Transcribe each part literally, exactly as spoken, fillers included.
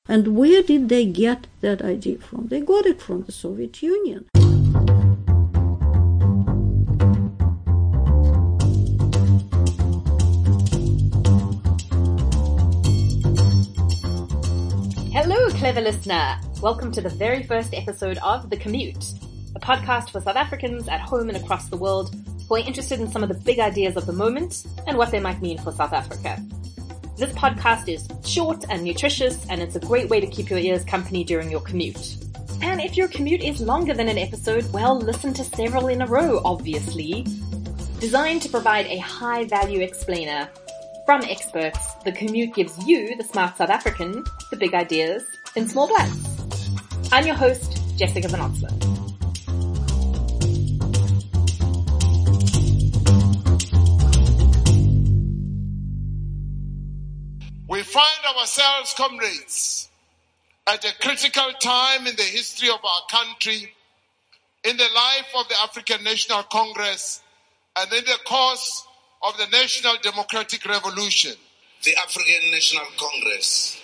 And where did they get that idea from? They got it from the Soviet Union. Hello, clever listener. Welcome to the very first episode of The Commute, a podcast for South Africans at home and across the world who are interested in some of the big ideas of the moment and what they might mean for South Africa. This podcast is short and nutritious, and it's a great way to keep your ears company during your commute. And if your commute is longer than an episode, well, listen to several in a row, obviously. Designed to provide a high-value explainer from experts, The Commute gives you, the smart South African, the big ideas in small bites. I'm your host, Jessica Van Oxlund. We find ourselves, comrades, at a critical time in the history of our country, in the life of the African National Congress, and in the course of the National Democratic Revolution. The African National Congress,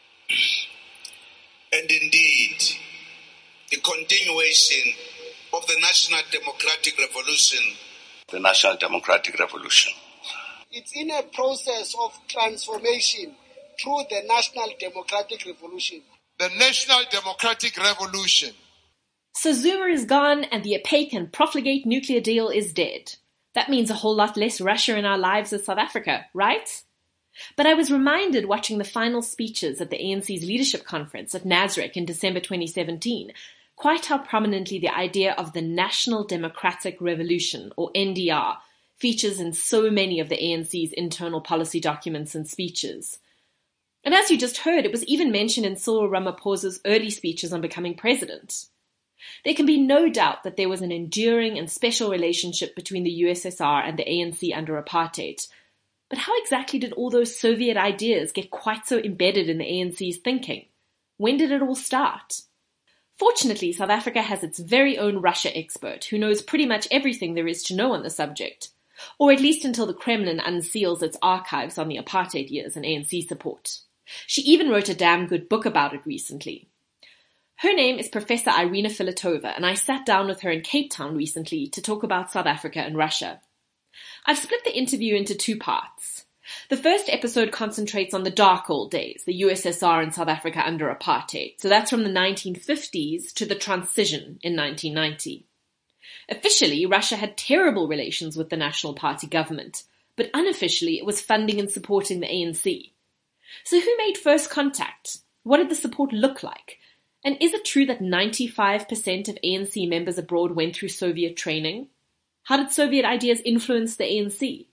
and indeed the continuation of the National Democratic Revolution. The National Democratic Revolution. It's in a process of transformation through the National Democratic Revolution. The National Democratic Revolution. So Zuma is gone and the opaque and profligate nuclear deal is dead. That means a whole lot less Russia in our lives as South Africa, right? But I was reminded watching the final speeches at the A N C's leadership conference at Nasrec in December twenty seventeen, quite how prominently the idea of the National Democratic Revolution, or N D R, features in so many of the A N C's internal policy documents and speeches. And as you just heard, it was even mentioned in Cyril Ramaphosa's early speeches on becoming president. There can be no doubt that there was an enduring and special relationship between the U S S R and the A N C under apartheid. But how exactly did all those Soviet ideas get quite so embedded in the A N C's thinking? When did it all start? Fortunately, South Africa has its very own Russia expert who knows pretty much everything there is to know on the subject, or at least until the Kremlin unseals its archives on the apartheid years and A N C support. She even wrote a damn good book about it recently. Her name is Professor Irina Filatova, and I sat down with her in Cape Town recently to talk about South Africa and Russia. I've split the interview into two parts. The first episode concentrates on the dark old days, the U S S R and South Africa under apartheid. So that's from the nineteen fifties to the transition in nineteen ninety. Officially, Russia had terrible relations with the National Party government, but unofficially it was funding and supporting the A N C. So who made first contact? What did the support look like? And is it true that ninety-five percent of A N C members abroad went through Soviet training? How did Soviet ideas influence the A N C?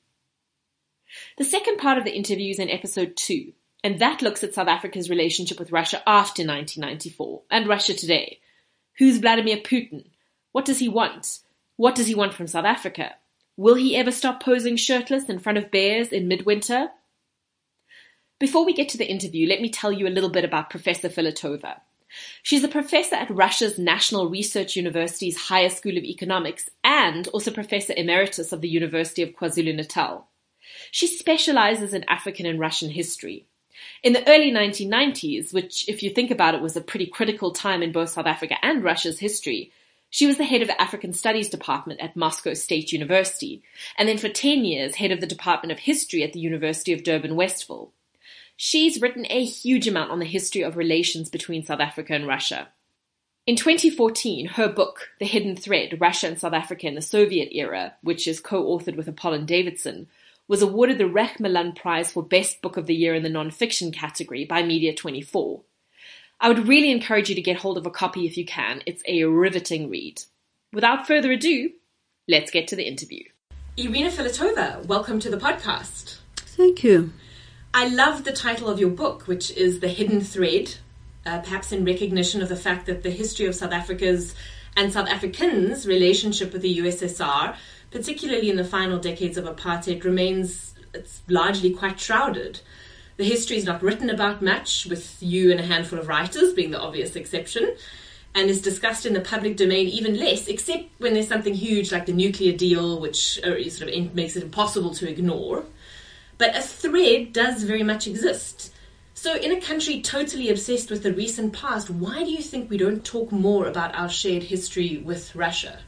The second part of the interview is in episode two, and that looks at South Africa's relationship with Russia after nineteen ninety-four, and Russia today. Who's Vladimir Putin? What does he want? What does he want from South Africa? Will he ever stop posing shirtless in front of bears in midwinter? Before we get to the interview, let me tell you a little bit about Professor Filatova. She's a professor at Russia's National Research University's Higher School of Economics and also Professor Emeritus of the University of KwaZulu-Natal. She specializes in African and Russian history. In the early nineteen nineties, which, if you think about it, was a pretty critical time in both South Africa and Russia's history, she was the head of the African Studies Department at Moscow State University, and then for ten years, head of the Department of History at the University of Durban-Westville. She's written a huge amount on the history of relations between South Africa and Russia. In twenty fourteen, her book, The Hidden Thread, Russia and South Africa in the Soviet Era, which is co-authored with Apollon Davidson, was awarded the Rechmalan Prize for Best Book of the Year in the Non-Fiction category by Media twenty-four. I would really encourage you to get hold of a copy if you can. It's a riveting read. Without further ado, let's get to the interview. Irina Filatova, welcome to the podcast. Thank you. I love the title of your book, which is The Hidden Thread, uh, perhaps in recognition of the fact that the history of South Africa's and South Africans' relationship with the U S S R, particularly in the final decades of apartheid, remains it's largely quite shrouded. The history is not written about much, with you and a handful of writers being the obvious exception, and is discussed in the public domain even less, except when there's something huge like the nuclear deal, which uh, sort of makes it impossible to ignore. But a thread does very much exist. So in a country totally obsessed with the recent past, why do you think we don't talk more about our shared history with Russia?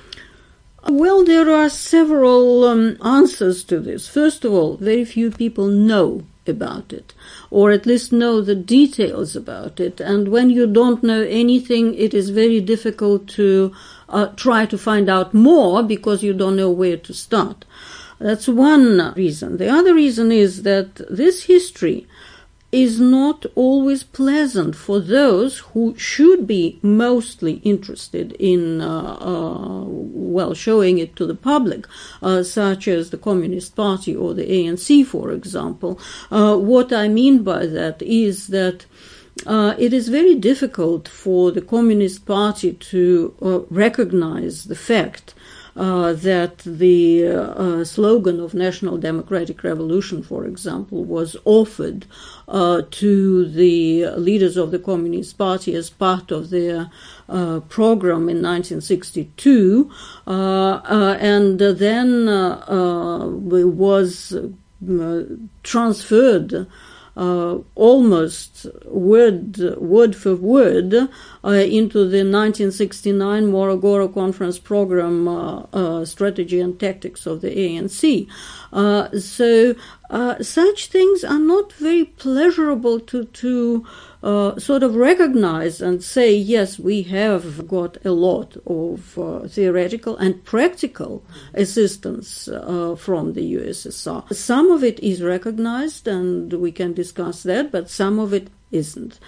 Well, there are several um, answers to this. First of all, very few people know about it, or at least know the details about it. And when you don't know anything, it is very difficult to uh, try to find out more because you don't know where to start. That's one reason. The other reason is that this history is not always pleasant for those who should be mostly interested in, uh, uh, well, showing it to the public, uh, such as the Communist Party or the A N C, for example. Uh, what I mean by that is that uh, it is very difficult for the Communist Party to uh, recognize the fact Uh, that the uh, slogan of National Democratic Revolution, for example, was offered uh, to the leaders of the Communist Party as part of their uh, program in nineteen sixty-two, uh, uh, and then uh, uh, was uh, transferred Uh, almost word word for word uh, into the nineteen sixty-nine Morogoro Conference Program uh, uh, Strategy and Tactics of the A N C. Uh, so uh, such things are not very pleasurable to to uh, sort of recognize and say, yes, we have got a lot of uh, theoretical and practical assistance uh, from the U S S R. Some of it is recognized, and we can discuss that, but some of it isn't.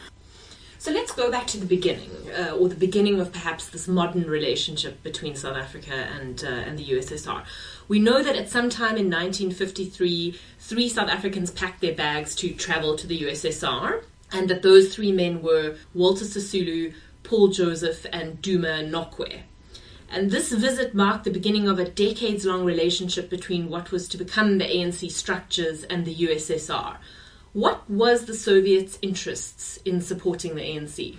So let's go back to the beginning, uh, or the beginning of perhaps this modern relationship between South Africa and uh, and the U S S R. We know that at some time in nineteen fifty-three, three South Africans packed their bags to travel to the U S S R, and that those three men were Walter Sisulu, Paul Joseph, and Duma Nokwe. And this visit marked the beginning of a decades-long relationship between what was to become the A N C structures and the U S S R. What was the Soviets' interests in supporting the A N C?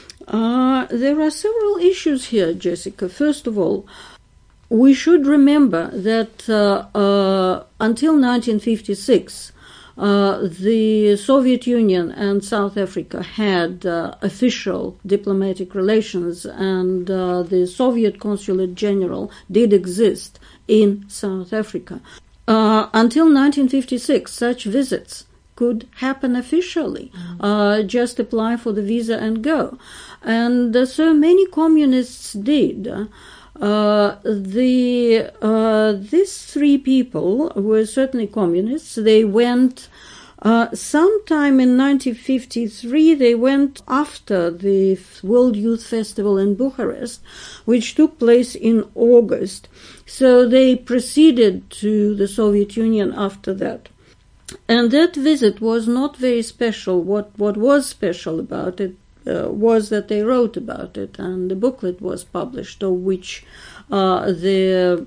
Uh, there are several issues here, Jessica. First of all, we should remember that uh, uh, until nineteen fifty-six, uh, the Soviet Union and South Africa had uh, official diplomatic relations, and uh, the Soviet Consulate General did exist in South Africa. Uh, until nineteen fifty-six, such visits could happen officially. Mm. Uh, just apply for the visa and go. And uh, so many communists did. Uh, the uh, these three people were certainly communists. They went uh, sometime in nineteen fifty-three. They went after the World Youth Festival in Bucharest, which took place in August. So they proceeded to the Soviet Union after that. And that visit was not very special. What what was special about it uh, was that they wrote about it, and the booklet was published, of which uh, the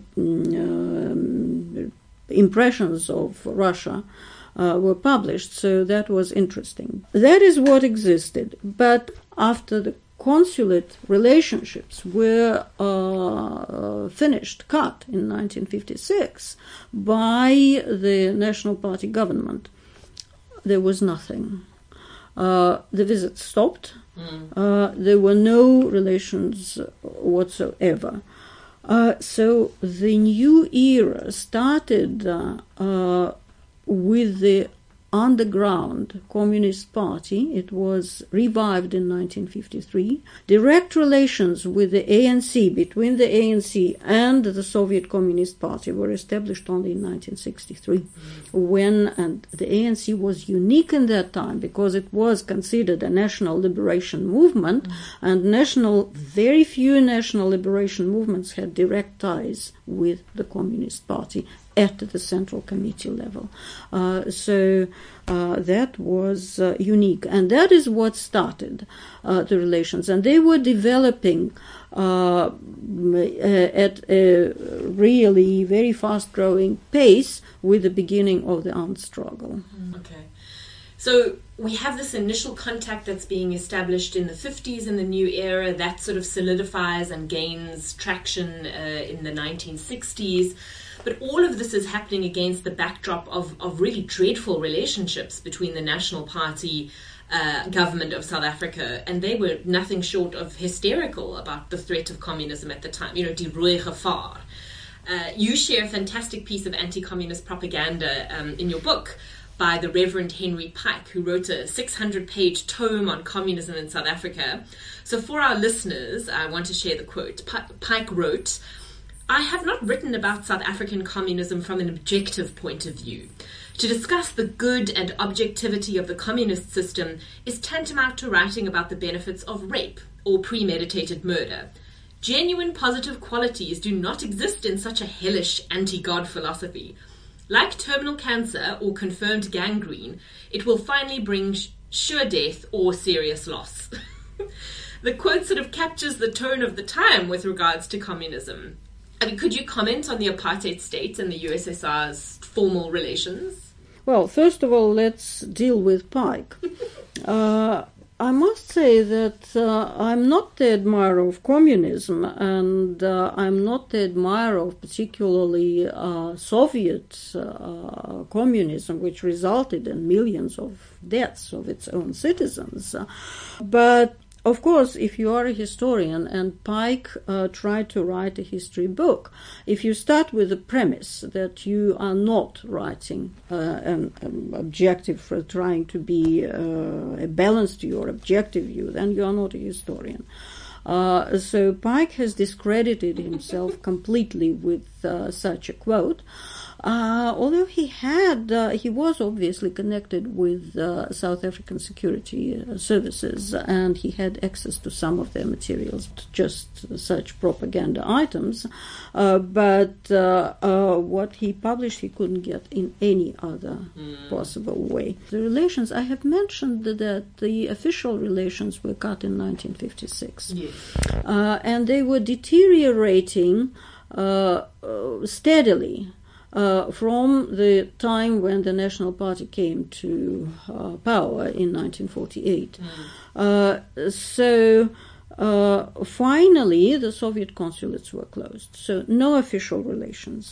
um, impressions of Russia uh, were published. So that was interesting. That is what existed. But after the consulate relationships were uh, finished, cut in nineteen fifty-six by the National Party government, there was nothing. Uh, the visits stopped. Mm. Uh, there were no relations whatsoever. Uh, so the new era started uh, uh, with the underground Communist Party. It was revived in nineteen fifty-three. Direct relations with the A N C, between the A N C and the Soviet Communist Party, were established only in nineteen sixty-three, when and the A N C was unique in that time because it was considered a national liberation movement, mm. and national, very few national liberation movements had direct ties with the Communist Party at the Central Committee level. Uh, so uh, that was uh, unique. And that is what started uh, the relations. And they were developing uh, at a really very fast-growing pace with the beginning of the armed struggle. Okay. So we have this initial contact that's being established in the fifties in the new era that sort of solidifies and gains traction uh, in the nineteen sixties. But all of this is happening against the backdrop of, of really dreadful relationships between the National Party uh, government of South Africa, and they were nothing short of hysterical about the threat of communism at the time. You know, die rooi gevaar. Uh, you share a fantastic piece of anti-communist propaganda um, in your book by the Reverend Henry Pike, who wrote a six hundred page tome on communism in South Africa. So for our listeners, I want to share the quote. Pike wrote, "I have not written about South African communism from an objective point of view. To discuss the good and objectivity of the communist system is tantamount to writing about the benefits of rape or premeditated murder. Genuine positive qualities do not exist in such a hellish anti-God philosophy. Like terminal cancer or confirmed gangrene, it will finally bring sh- sure death or serious loss." The quote sort of captures the tone of the time with regards to communism. I mean, could you comment on the apartheid state and the U S S R's formal relations? Well, first of all, let's deal with Pike. uh, I must say that uh, I'm not the admirer of communism, and uh, I'm not the admirer of particularly uh, Soviet uh, communism, which resulted in millions of deaths of its own citizens. Uh, but of course, if you are a historian, and Pike uh, tried to write a history book, if you start with the premise that you are not writing uh, an, an objective for trying to be uh, a balance to your objective view, then you are not a historian. Uh, so Pike has discredited himself completely with uh, such a quote. Uh, although he had, uh, he was obviously connected with uh, South African security uh, services, and he had access to some of their materials, just such propaganda items. Uh, but uh, uh, what he published, he couldn't get in any other mm. possible way. The relations, I have mentioned that the official relations were cut in nineteen fifty-six, yes. uh, and they were deteriorating uh, uh, steadily. Uh, from the time when the National Party came to uh, power in nineteen forty-eight. Mm. Uh, so uh, finally the Soviet consulates were closed, so no official relations.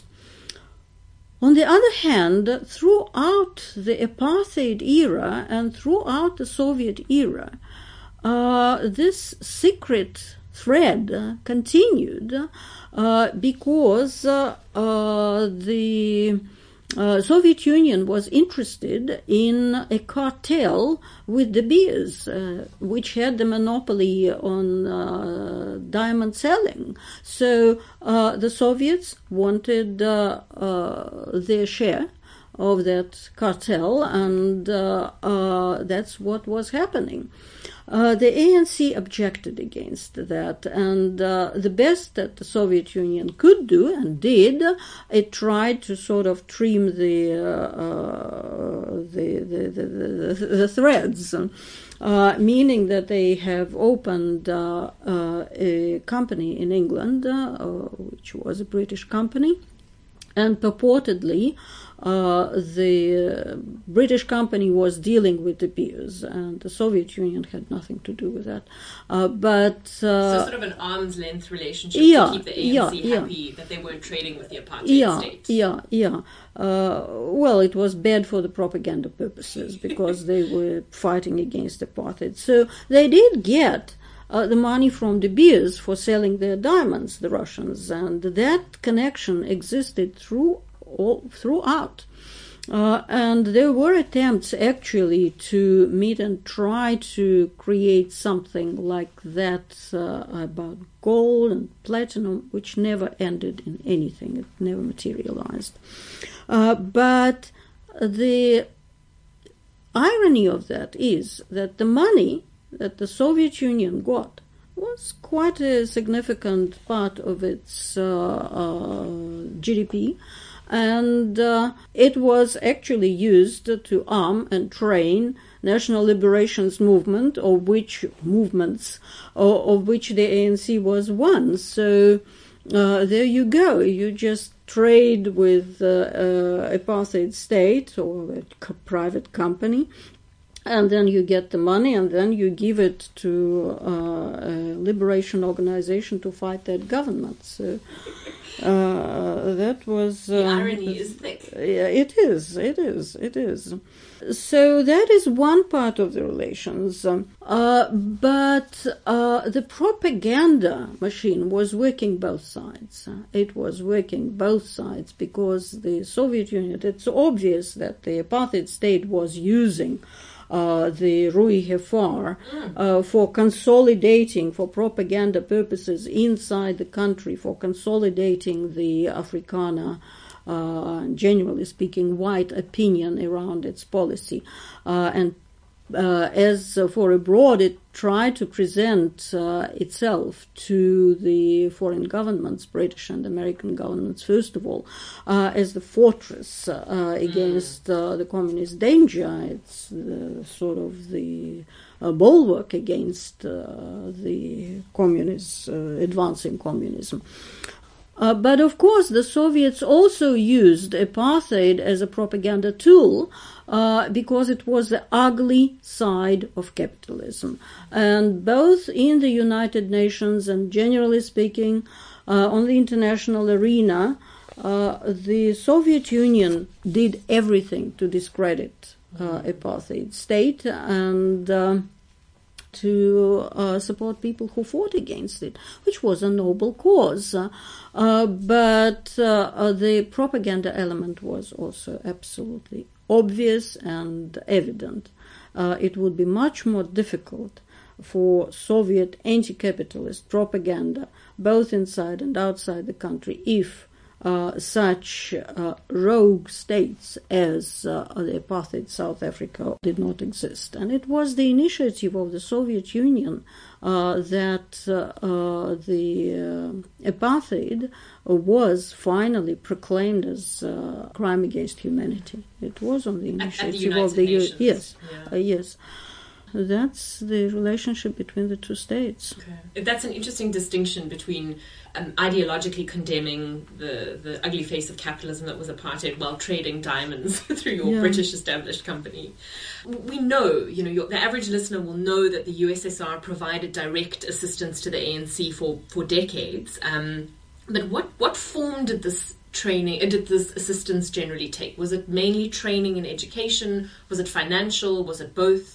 On the other hand, throughout the apartheid era and throughout the Soviet era, uh, this secret thread uh, continued uh, because uh, uh, the uh, Soviet Union was interested in a cartel with De Beers, uh, which had the monopoly on uh, diamond selling. So uh, the Soviets wanted uh, uh, their share of that cartel, and uh, uh, that's what was happening. Uh, the A N C objected against that, and uh, the best that the Soviet Union could do, and did, it tried to sort of trim the uh, uh, the, the, the, the, the threads, uh, meaning that they have opened uh, uh, a company in England, uh, which was a British company, and purportedly Uh, the uh, British company was dealing with De Beers, and the Soviet Union had nothing to do with that. Uh, but uh, so sort of an arm's length relationship yeah, to keep the A N C yeah, happy yeah. that they weren't trading with the apartheid yeah, state. Yeah, yeah. Uh, well, it was bad for the propaganda purposes because they were fighting against apartheid. So they did get Uh, the money from De Beers for selling their diamonds, the Russians, and that connection existed through all, throughout. Uh, and there were attempts actually to meet and try to create something like that uh, about gold and platinum, which never ended in anything. It never materialized. Uh, but the irony of that is that the money that the Soviet Union got was quite a significant part of its uh, uh, G D P, and uh, it was actually used to arm and train National Liberations Movement, of which movements, or, of which the A N C was one. So uh, there you go. You just trade with uh, uh, apartheid state or a private company, and then you get the money, and then you give it to uh, a liberation organization to fight that government. So uh, that was... The uh, irony is thick. Yeah, it is, it is, it is. So that is one part of the relations. Um, uh, but uh, the propaganda machine was working both sides. It was working both sides because the Soviet Union, it's obvious that the apartheid state was using Uh, the Rui Hefar uh, for consolidating, for propaganda purposes inside the country, for consolidating the Afrikaner, uh, generally speaking, white opinion around its policy. Uh, and uh, as uh, for abroad, it tried to present uh, itself to the foreign governments, British and American governments, first of all, uh, as the fortress uh, against uh, the communist danger. It's uh, sort of the uh, bulwark against uh, the communists, uh, advancing communism. Uh, but of course, the Soviets also used apartheid as a propaganda tool uh, because it was the ugly side of capitalism. And both in the United Nations and generally speaking uh, on the international arena, uh, the Soviet Union did everything to discredit uh, apartheid state and uh, to uh, support people who fought against it, which was a noble cause. Uh, uh, but uh, uh, the propaganda element was also absolutely obvious and evident. Uh, it would be much more difficult for Soviet anti-capitalist propaganda, both inside and outside the country, if Uh, such uh, rogue states as uh, the apartheid South Africa did not exist. And it was the initiative of the Soviet Union uh, that uh, uh, the uh, apartheid was finally proclaimed as a uh, crime against humanity. It was on the initiative the of the Nations. U- yes, Yeah. uh, yes. That's the relationship between the two states. Okay. That's an interesting distinction between um, ideologically condemning the, the ugly face of capitalism that was apartheid while trading diamonds through your Yeah. British established company. We know, you know, your, the average listener will know that the U S S R provided direct assistance to the A N C for, for decades. Um, but what, what form did this training, uh, did this assistance generally take? Was it mainly training and education? Was it financial? Was it both?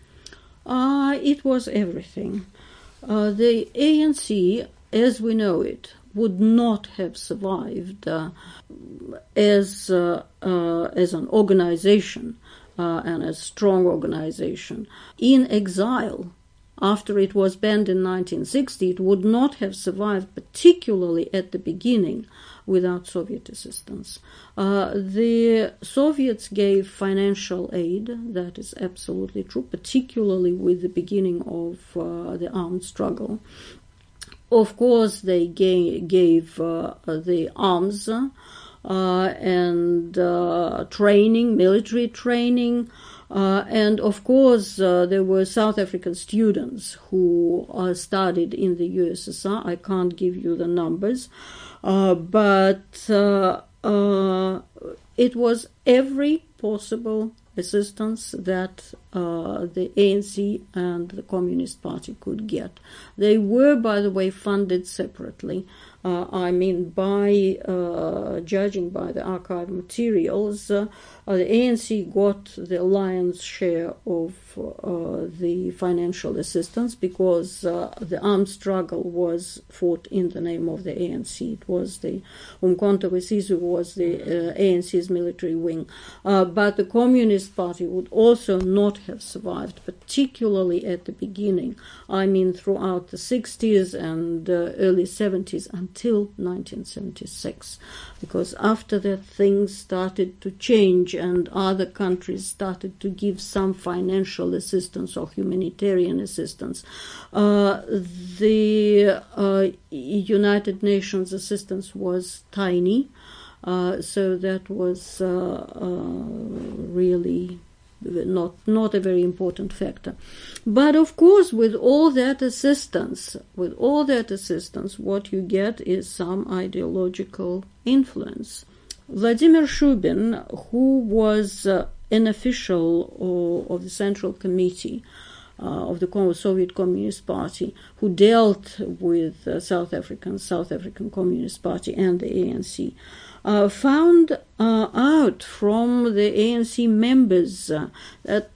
Uh, it was everything. Uh, the A N C, as we know it, would not have survived uh, as uh, uh, as an organization uh, and a strong organization in exile. After it was banned in nineteen sixty, it would not have survived, particularly at the beginning, without Soviet assistance. Uh, the Soviets gave financial aid, that is absolutely true, particularly with the beginning of uh, the armed struggle. Of course, they ga- gave uh, the arms uh, and uh, training, military training, Uh, and of course, uh, there were South African students who uh, studied in the U S S R. I can't give you the numbers, uh, but uh, uh, it was every possible assistance that uh, the A N C and the Communist Party could get. They were, by the way, funded separately. Uh, I mean, by uh, judging by the archive materials, uh, uh, the A N C got the lion's share of uh, the financial assistance because uh, the armed struggle was fought in the name of the A N C. It was the Umkhonto we Sizwe was the uh, A N C's military wing. Uh, but the Communist Party would also not have survived, particularly at the beginning. I mean, throughout the sixties and uh, early seventies until nineteen seventy-six. Because after that, things started to change and other countries started to give some financial assistance or humanitarian assistance. Uh, the uh, United Nations assistance was tiny, uh, so that was uh, uh, really not not a very important factor. But of course, with all that assistance, with all that assistance, what you get is some ideological influence. Vladimir Shubin, who was uh, an official or, of the Central Committee uh, of the Soviet Communist Party who dealt with uh, South African, South African Communist Party and the A N C, uh, found uh, out from the A N C members uh, that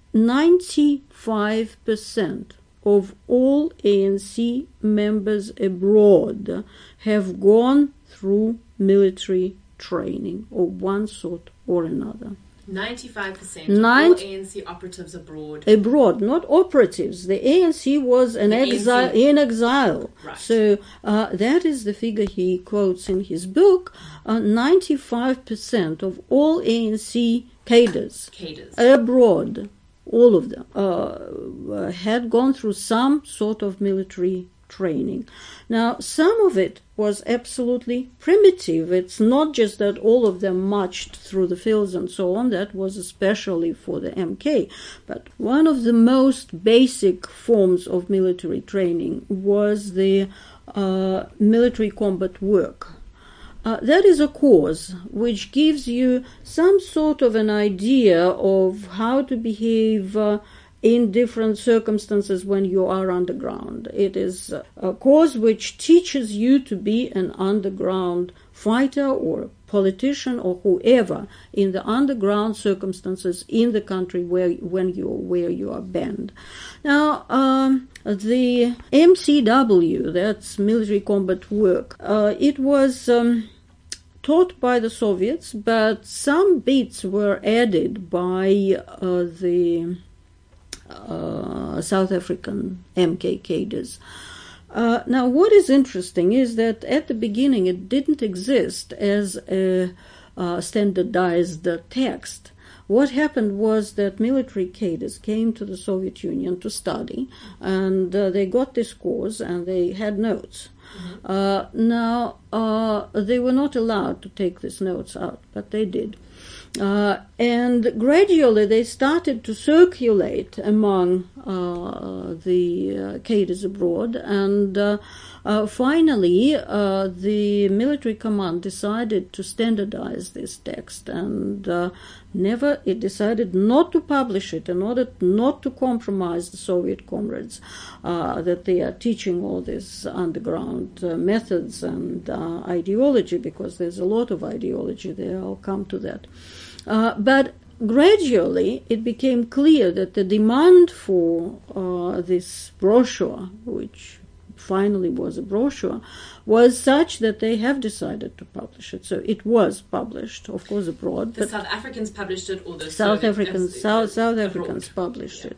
ninety-five percent of all A N C members abroad have gone through military training of one sort or another. ninety-five percent Nine- of all A N C operatives abroad. Abroad, not operatives. The A N C was an The exile, A N C. in exile. Right. So uh, that is the figure he quotes in his book. Uh, ninety-five percent of all A N C cadres Cadres. abroad, all of them, uh, had gone through some sort of military training. Now, some of it was absolutely primitive. It's not just that all of them marched through the fields and so on. That was especially for the M K. But one of the most basic forms of military training was the uh, military combat work. Uh, that is a course which gives you some sort of an idea of how to behave uh, in different circumstances when you are underground. It is a course which teaches you to be an underground fighter or politician or whoever in the underground circumstances in the country where when you where you are banned. Now, um, the M C W, that's military combat work, uh, it was um, taught by the Soviets, but some bits were added by uh, the uh, South African M K cadres. Uh, now, what is interesting is that at the beginning it didn't exist as a uh, standardized uh, text. What happened was that military cadres came to the Soviet Union to study, and uh, they got this course and they had notes. Mm-hmm. Uh, now, uh, they were not allowed to take these notes out, but they did. Uh, and gradually they started to circulate among uh, the uh, cadres abroad, and uh, uh, finally uh, the military command decided to standardize this text, and uh, never it decided not to publish it in order not to compromise the Soviet comrades uh, that they are teaching all these underground uh, methods and uh, ideology, because there's a lot of ideology there. I'll come to that. Uh, but gradually it became clear that the demand for uh, this brochure, which finally was a brochure, was such that they have decided to publish it. So it was published, of course, abroad. The South Africans published it, or the South Soviet- Africans, uh, South, South abroad. Africans published Yeah. it.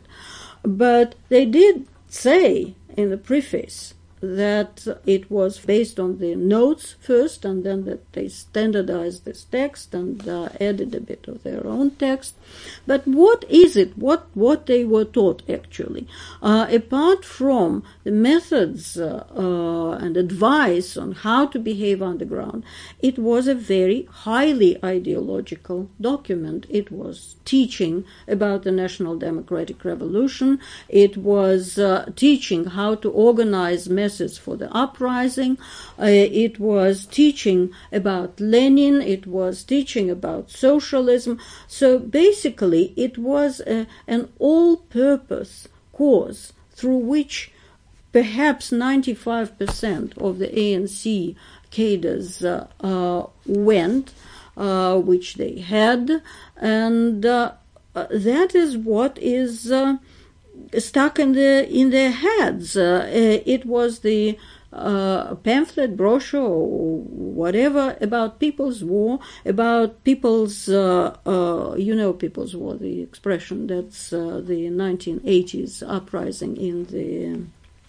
But they did say in the preface that it was based on the notes first, and then that they standardized this text and uh, added a bit of their own text. But what is it? What what they were taught actually? Uh, apart from the methods uh, uh, and advice on how to behave underground, it was a very highly ideological document. It was teaching about the National Democratic Revolution. It was uh, teaching how to organize for the uprising. Uh, it was teaching about Lenin. It was teaching about socialism. So basically it was a, an all-purpose course through which perhaps ninety-five percent of the A N C cadres uh, uh, went, uh, which they had, and uh, uh, that is what is uh, stuck in the in their heads. Uh, it was the uh, pamphlet, brochure, or whatever about People's War, about People's, uh, uh, you know, People's War, the expression. That's uh, the nineteen eighties uprising in the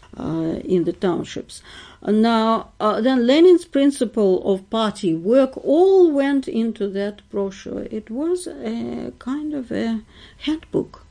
uh, in the townships. Now, uh, then Lenin's principle of party work all went into that brochure. It was a kind of a handbook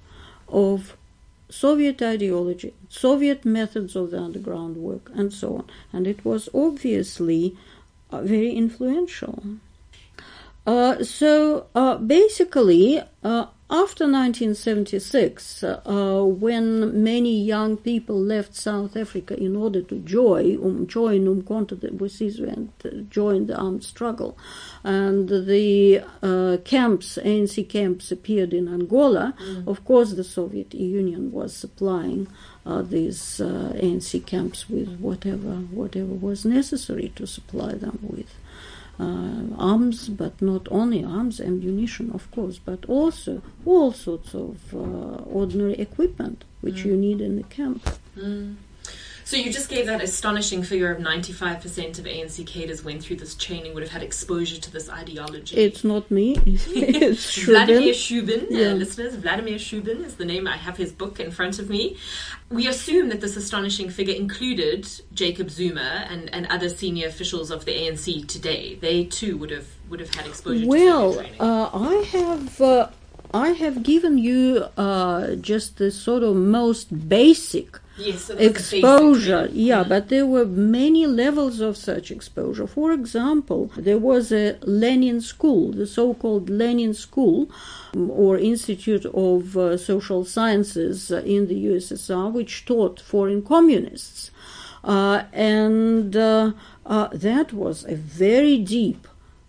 of Soviet ideology, Soviet methods of the underground work, and so on. And it was obviously uh, very influential. Uh, so uh, basically, uh, after nineteen seventy-six, uh, when many young people left South Africa in order to join, um, join Umkhonto we Sizwe and uh, join the armed struggle, and the uh, camps, A N C camps, appeared in Angola, mm. of course the Soviet Union was supplying uh, these uh, A N C camps with whatever whatever was necessary to supply them with. Uh, arms, but not only arms, ammunition, of course, but also all sorts of uh, ordinary equipment which mm. you need in the camp. Mm. So you just gave that astonishing figure of ninety-five percent of A N C cadres went through this training, would have had exposure to this ideology. It's not me. It's Vladimir Shubin, yeah. uh, listeners, Vladimir Shubin is the name. I have his book in front of me. We assume that this astonishing figure included Jacob Zuma and, and other senior officials of the A N C today. They too would have would have had exposure well, to Soviet training. Well, uh, I have uh, I have given you uh, just the sort of most basic yes, so exposure. Yeah, mm-hmm. But there were many levels of such exposure. For example, there was a Lenin School, the so-called Lenin School, or Institute of uh, Social Sciences in the U S S R, which taught foreign communists. Uh, and uh, uh, that was a very deep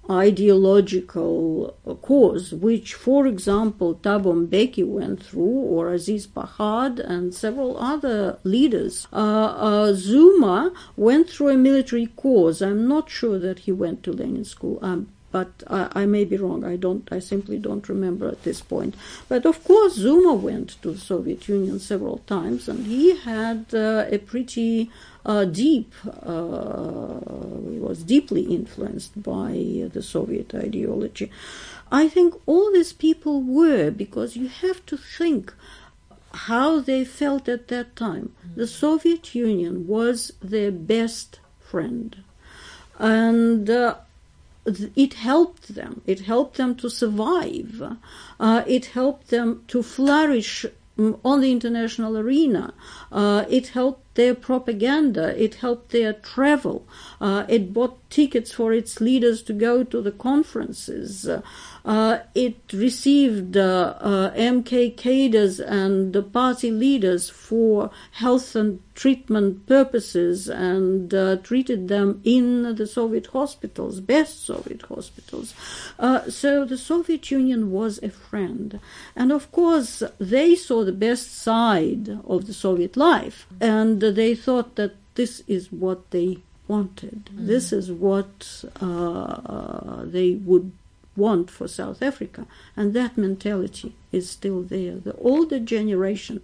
ideological course, which, for example, Thabo Mbeki went through, or Aziz Pahad and several other leaders. Uh, uh, Zuma went through a military course. I'm not sure that he went to Lenin School. Um, But I, I may be wrong. I don't. I simply don't remember at this point. But of course, Zuma went to the Soviet Union several times, and he had uh, a pretty uh, deep. Uh, he was deeply influenced by uh, the Soviet ideology. I think all these people were, because you have to think how they felt at that time. Mm-hmm. The Soviet Union was their best friend, and. Uh, It helped them. It helped them to survive. Uh, it helped them to flourish on the international arena. Uh, it helped their propaganda. It helped their travel. Uh, it bought tickets for its leaders to go to the conferences. Uh, uh, it received uh, uh, M K cadres and the party leaders for health and treatment purposes, and uh, treated them in the Soviet hospitals, best Soviet hospitals. Uh, so the Soviet Union was a friend. And of course, they saw the best side of the Soviet life, and they thought that this is what they wanted. Mm-hmm. This is what uh, they would want for South Africa. And that mentality is still there. The older generation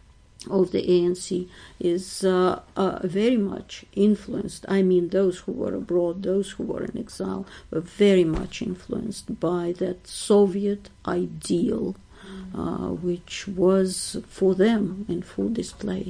of the A N C is uh, uh, very much influenced. I mean, those who were abroad, those who were in exile, were very much influenced by that Soviet ideal, mm. uh, which was for them in full display.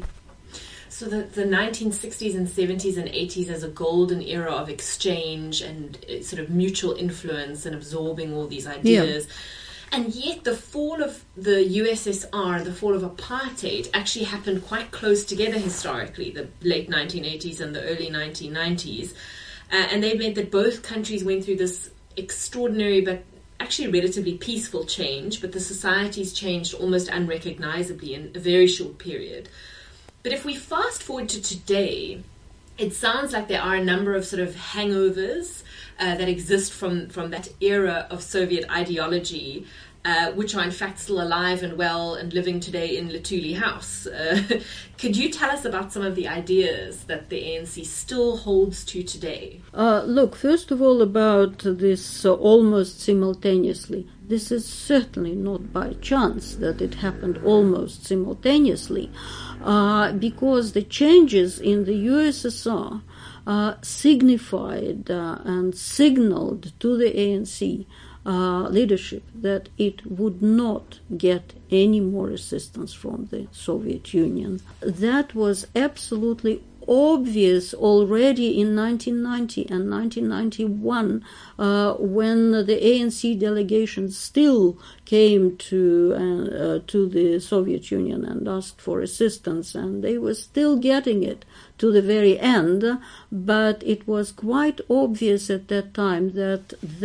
So the, the nineteen sixties and seventies and eighties as a golden era of exchange and uh, sort of mutual influence and absorbing all these ideas. Yeah. And yet the fall of the U S S R and the fall of apartheid actually happened quite close together historically, the late nineteen eighties and the early nineteen nineties. Uh, and they meant that both countries went through this extraordinary but actually relatively peaceful change, but the societies changed almost unrecognizably in a very short period. But if we fast forward to today, it sounds like there are a number of sort of hangovers uh, that exist from, from that era of Soviet ideology, uh, which are in fact still alive and well and living today in Luthuli House. Uh, could you tell us about some of the ideas that the A N C still holds to today? Uh, look, first of all, about this uh, almost simultaneously. This is certainly not by chance that it happened almost simultaneously, uh, because the changes in the U S S R uh, signified uh, and signaled to the A N C uh, leadership that it would not get any more assistance from the Soviet Union. That was absolutely obvious already in nineteen ninety and nineteen ninety-one, uh, when the A N C delegation still came to uh, uh, to the Soviet Union and asked for assistance, and they were still getting it to the very end. But it was quite obvious at that time that that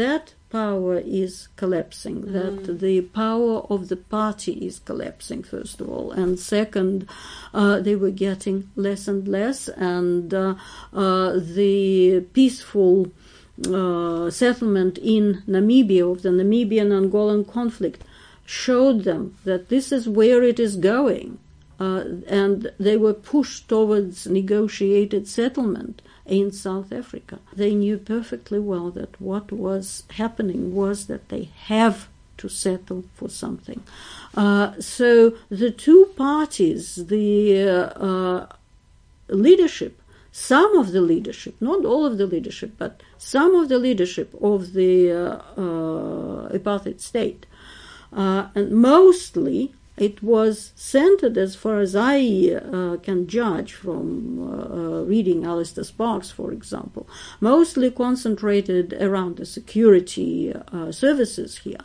power is collapsing, mm. that the power of the party is collapsing, first of all, and second, uh, they were getting less and less, and uh, uh, the peaceful uh, settlement in Namibia of the Namibian-Angolan conflict showed them that this is where it is going, uh, and they were pushed towards negotiated settlement in South Africa. They knew perfectly well that what was happening was that they have to settle for something. Uh, so the two parties, the uh, uh, leadership, some of the leadership, not all of the leadership, but some of the leadership of the uh, uh, apartheid state, uh, and mostly it was centered, as far as I uh, can judge from uh, reading Alistair Sparks, for example, mostly concentrated around the security uh, services here.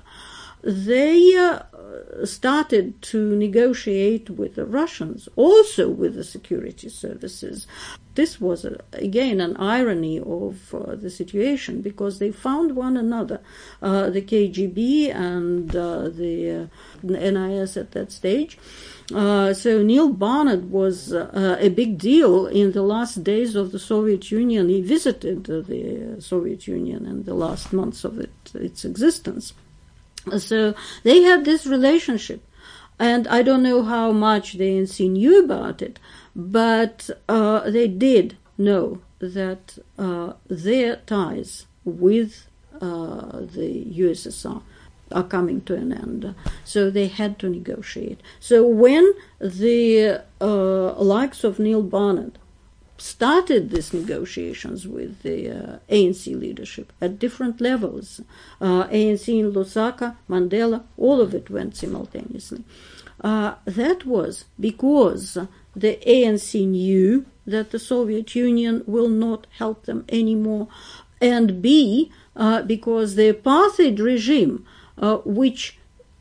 They uh, started to negotiate with the Russians, also with the security services. This was, a, again, an irony of uh, the situation, because they found one another, uh, the K G B and uh, the uh, N I S at that stage. Uh, so Neil Barnett was uh, a big deal in the last days of the Soviet Union. He visited uh, the Soviet Union in the last months of it, its existence. So they had this relationship, and I don't know how much the A N C knew about it, but uh, they did know that uh, their ties with uh, the U S S R are coming to an end. So they had to negotiate. So when the uh, likes of Neil Barnett started these negotiations with the uh, A N C leadership at different levels, uh, A N C in Lusaka, Mandela, all of it went simultaneously. Uh, that was because the A N C knew that the Soviet Union will not help them anymore, and B, uh, because the apartheid regime, uh, which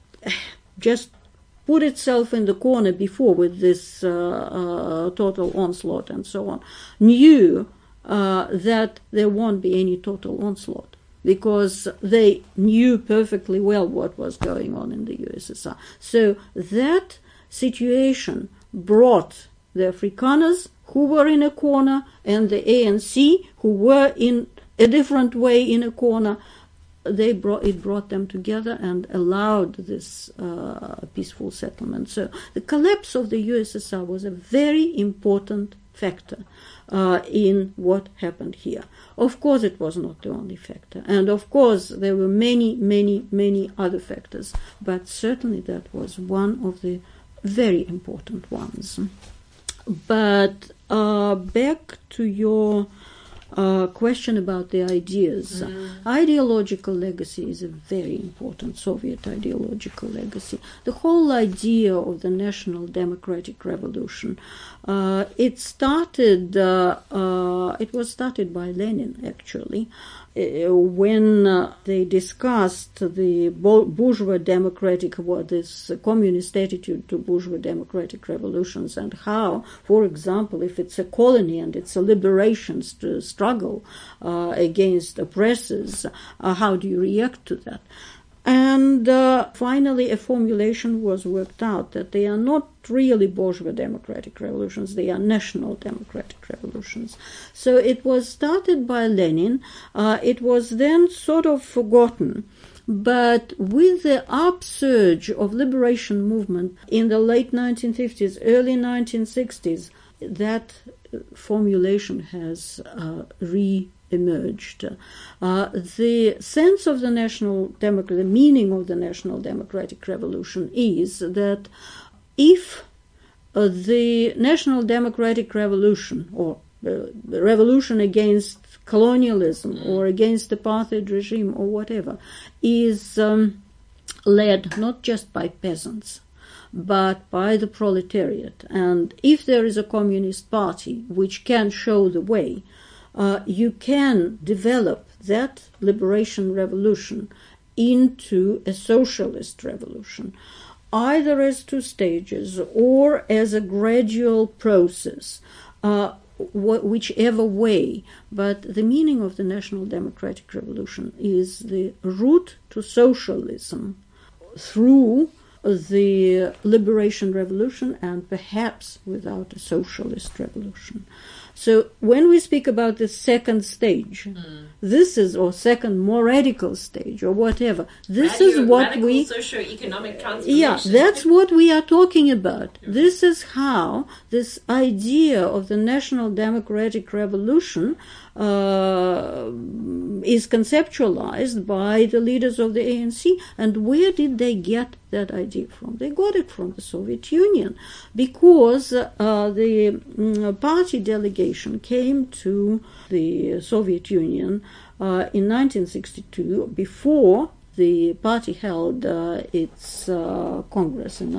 just put itself in the corner before with this uh, uh, total onslaught and so on, knew uh, that there won't be any total onslaught, because they knew perfectly well what was going on in the U S S R. So that situation brought the Afrikaners, who were in a corner, and the A N C, who were in a different way in a corner. They brought it brought them together and allowed this uh, peaceful settlement. So the collapse of the U S S R was a very important factor uh, in what happened here. Of course, it was not the only factor, and of course there were many, many, many other factors, but certainly that was one of the very important ones. But uh, back to your Uh, question about the ideas. Mm. Ideological legacy is a very important Soviet ideological legacy. The whole idea of the National Democratic Revolution, uh, it started, uh, uh, it was started by Lenin, actually, uh, when uh, they discussed the bourgeois democratic, what this communist attitude to bourgeois democratic revolutions, and how, for example, if it's a colony and it's a liberation st- struggle uh, against oppressors, uh, how do you react to that? And uh, finally, a formulation was worked out that they are not really bourgeois democratic revolutions, they are national democratic revolutions. So it was started by Lenin. Uh, it was then sort of forgotten. But with the upsurge of liberation movement in the late nineteen fifties, early nineteen sixties, that formulation has uh, re-emerged. Uh, the sense of the national democracy, the meaning of the national democratic revolution is that if uh, the national democratic revolution, or uh, the revolution against colonialism or against the apartheid regime or whatever, is um, led not just by peasants, but by the proletariat. And if there is a communist party which can show the way, uh, you can develop that liberation revolution into a socialist revolution, either as two stages or as a gradual process. Uh, wh- whichever way. But the meaning of the National Democratic Revolution is the route to socialism through the liberation revolution and perhaps without a socialist revolution. So when we speak about the second stage, mm. this is, or second more radical stage, or whatever, this Radio, is what radical we... socio-economic transformation. Yeah, that's what we are talking about. Mm. This is how this idea of the National Democratic Revolution uh, is conceptualized by the leaders of the A N C. And where did they get that idea from? They got it from the Soviet Union, because uh, the um, party delegation came to the Soviet Union uh, in nineteen sixty-two, before the party held uh, its uh, Congress in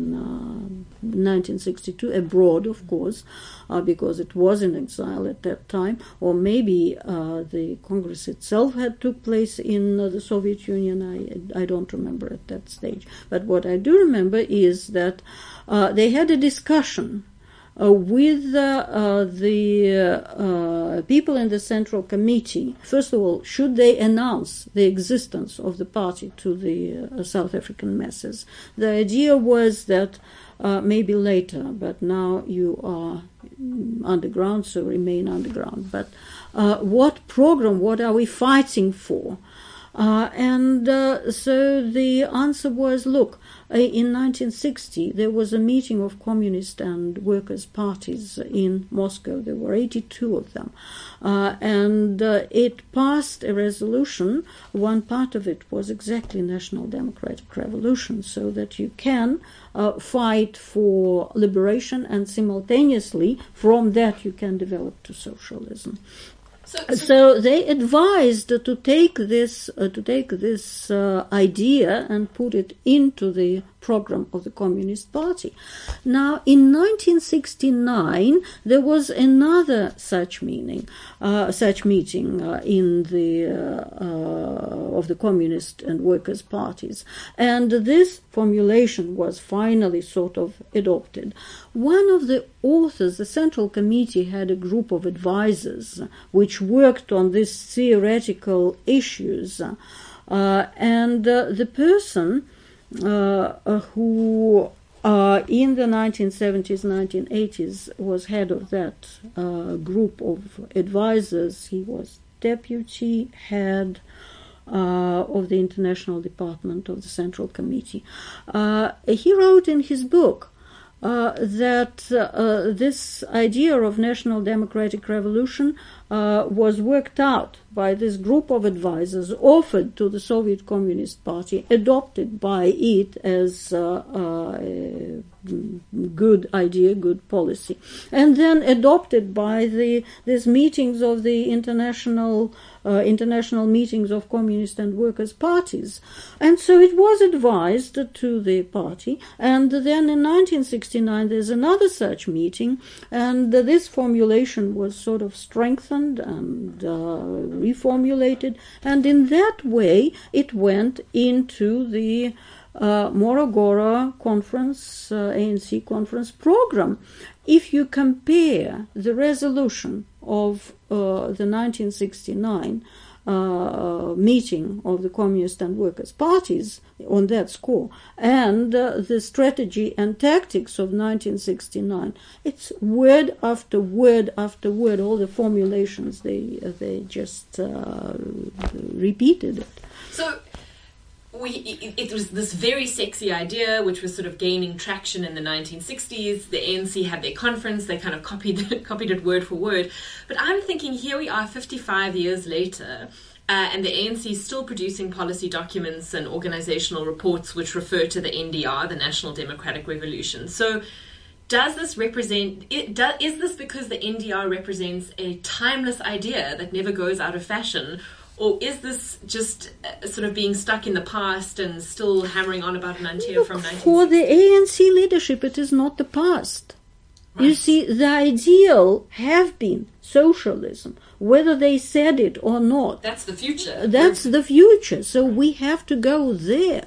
nineteen sixty-two, abroad, of course, uh, because it was in exile at that time, or maybe uh, the Congress itself had took place in uh, the Soviet Union. I, I don't remember at that stage. But what I do remember is that uh, they had a discussion Uh, with uh, uh, the uh, uh, people in the Central Committee. First of all, should they announce the existence of the party to the uh, South African masses? The idea was that uh, maybe later, but now you are underground, so remain underground. But uh, what program, what are we fighting for? Uh, and uh, so the answer was, look, in nineteen sixty, there was a meeting of communist and workers' parties in Moscow. There were eighty-two of them. Uh, and uh, it passed a resolution. One part of it was exactly National Democratic Revolution, so that you can uh, fight for liberation, and simultaneously from that you can develop to socialism. So, so, so they advised to take this uh, to take this uh, idea and put it into the program of the Communist Party. Now, in nineteen sixty-nine, there was another such meeting, uh, such meeting uh, in the uh, uh, of the Communist and Workers' parties, and this formulation was finally sort of adopted. One of the authors, the Central Committee had a group of advisors which worked on these theoretical issues, uh, and uh, the person uh, who uh, in the nineteen seventies, nineteen eighties was head of that uh, group of advisors. He was deputy head Uh, of the International Department of the Central Committee. Uh, he wrote in his book uh, that uh, this idea of National Democratic Revolution uh, was worked out by this group of advisors, offered to the Soviet Communist Party, adopted by it as uh, uh, a good idea, good policy, and then adopted by the these meetings of the international Uh, international meetings of communist and workers' parties. And so it was advised to the party, and then in nineteen sixty-nine there's another such meeting, and uh, this formulation was sort of strengthened and uh, reformulated, and in that way it went into the uh, Morogoro conference, uh, A N C conference program. If you compare the resolution of uh, the nineteen sixty-nine uh, meeting of the Communist and Workers' parties on that score, and uh, the strategy and tactics of nineteen sixty-nine, it's word after word after word, all the formulations, they they just uh, repeated it. So We, it, it was this very sexy idea which was sort of gaining traction in the nineteen sixties. The A N C had their conference, they kind of copied it, copied it word for word. But I'm thinking, here we are fifty-five years later, uh, and the A N C is still producing policy documents and organizational reports which refer to the N D R, the National Democratic Revolution. So does this represent, it, do, is this because the N D R represents a timeless idea that never goes out of fashion? Or is this just uh, sort of being stuck in the past and still hammering on about an idea Look, from nineteen sixty? For the A N C leadership, it is not the past. Right. You see, the ideal have been socialism, whether they said it or not. That's the future. That's the future. So we have to go there.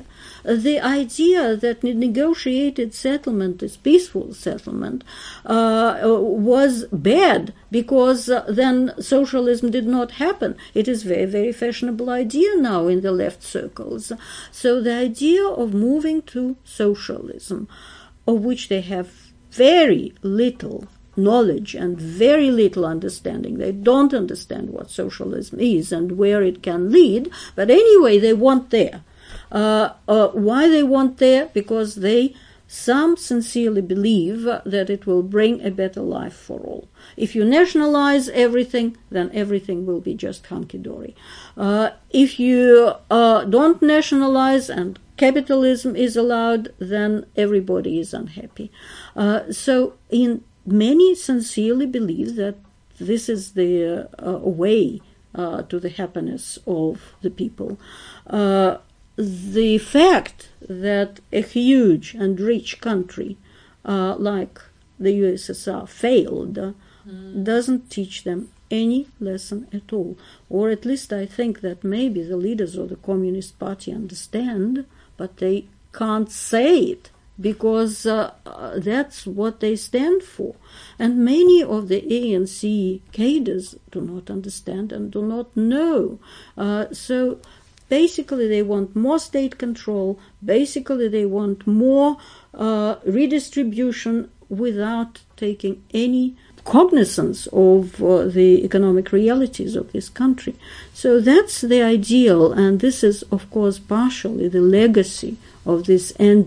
the idea that the negotiated settlement is peaceful settlement uh, was bad because uh, then socialism did not happen. It is a very, very fashionable idea now in the left circles. So the idea of moving to socialism, of which they have very little knowledge and very little understanding. They don't understand what socialism is and where it can lead, but anyway, they want there. Uh, uh, why they want there? Because they, some sincerely believe that it will bring a better life for all. If you nationalize everything, then everything will be just hunky-dory. Uh, if you uh, don't nationalize and capitalism is allowed, then everybody is unhappy. Uh, so in many sincerely believe that this is the uh, way uh, to the happiness of the people. Uh, the fact that a huge and rich country uh, like the U S S R failed uh, mm. doesn't teach them any lesson at all. Or at least I think that maybe the leaders of the Communist Party understand, but they can't say it, because uh, uh, that's what they stand for. And many of the A N C cadres do not understand and do not know. Uh, so basically they want more state control, basically they want more uh, redistribution without taking any cognizance of uh, the economic realities of this country. So that's the ideal, and this is, of course, partially the legacy of this N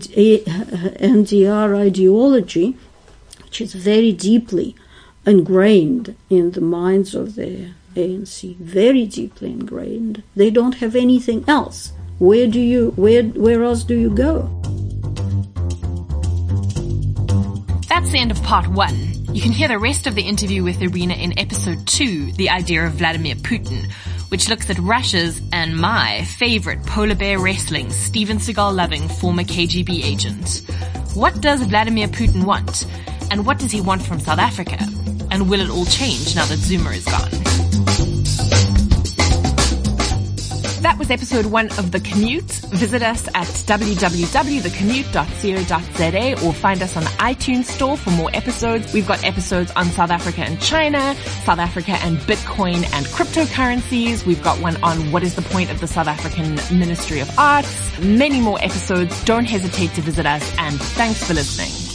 D R ideology, which is very deeply ingrained in the minds of the A N C, very deeply ingrained. They don't have anything else. Where do you, where, where else do you go? That's the end of part one. You can hear the rest of the interview with Irina in episode two, The Idea of Vladimir Putin, which looks at Russia's and my favorite polar bear wrestling, Steven Seagal-loving former K G B agent. What does Vladimir Putin want? And what does he want from South Africa? And will it all change now that Zuma is gone? That was episode one of The Commute. Visit us at w w w dot the commute dot co dot z a or find us on the iTunes store for more episodes. We've got episodes on South Africa and China, South Africa and Bitcoin and cryptocurrencies. We've got one on what is the point of the South African Ministry of Arts. Many more episodes. Don't hesitate to visit us, and thanks for listening.